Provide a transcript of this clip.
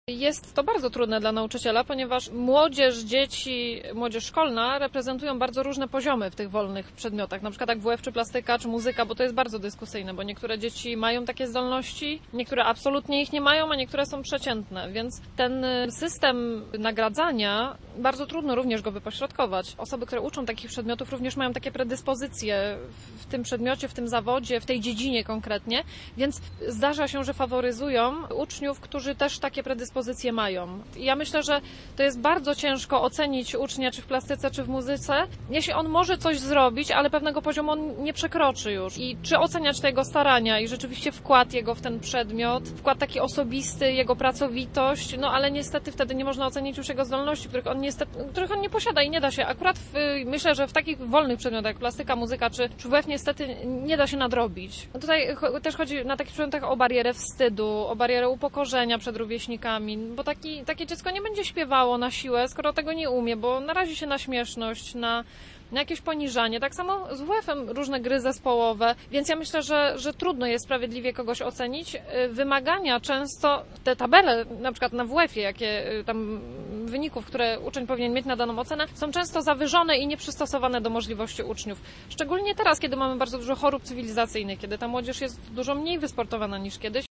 Jest to bardzo trudne dla nauczyciela, ponieważ młodzież, dzieci, młodzież szkolna reprezentują bardzo różne poziomy w tych wolnych przedmiotach, na przykład jak WF, czy plastyka, czy muzyka, bo to jest bardzo dyskusyjne, bo niektóre dzieci mają takie zdolności, niektóre absolutnie ich nie mają, a niektóre są przeciętne, więc ten system nagradzania, bardzo trudno również go wypośrodkować. Osoby, które uczą takich przedmiotów, również mają takie predyspozycje w tym przedmiocie, w tym zawodzie, w tej dziedzinie konkretnie, więc zdarza się, że faworyzują uczniów, którzy też takie predyspozycje mają. Ja myślę, że to jest bardzo ciężko ocenić ucznia, czy w plastyce, czy w muzyce, jeśli on może coś zrobić, ale pewnego poziomu on nie przekroczy już. I czy oceniać te jego starania i rzeczywiście wkład jego w ten przedmiot, wkład taki osobisty, jego pracowitość, no ale niestety wtedy nie można ocenić już jego zdolności, których on nie posiada i nie da się. Akurat myślę, że w takich wolnych przedmiotach jak plastyka, muzyka czy WF niestety nie da się nadrobić. Tutaj też chodzi na takich przedmiotach o barierę wstydu, o barierę upokorzenia przed rówieśnikami, bo takie dziecko nie będzie śpiewało na siłę, skoro tego nie umie, bo narazi się na śmieszność, na jakieś poniżanie. Tak samo z WF-em różne gry zespołowe, więc ja myślę, że trudno jest sprawiedliwie kogoś ocenić. Wymagania często, te tabele, na przykład na WF-ie, jakie tam wyników, które uczeń powinien mieć na daną ocenę, są często zawyżone i nieprzystosowane do możliwości uczniów. Szczególnie teraz, kiedy mamy bardzo dużo chorób cywilizacyjnych, kiedy ta młodzież jest dużo mniej wysportowana niż kiedyś,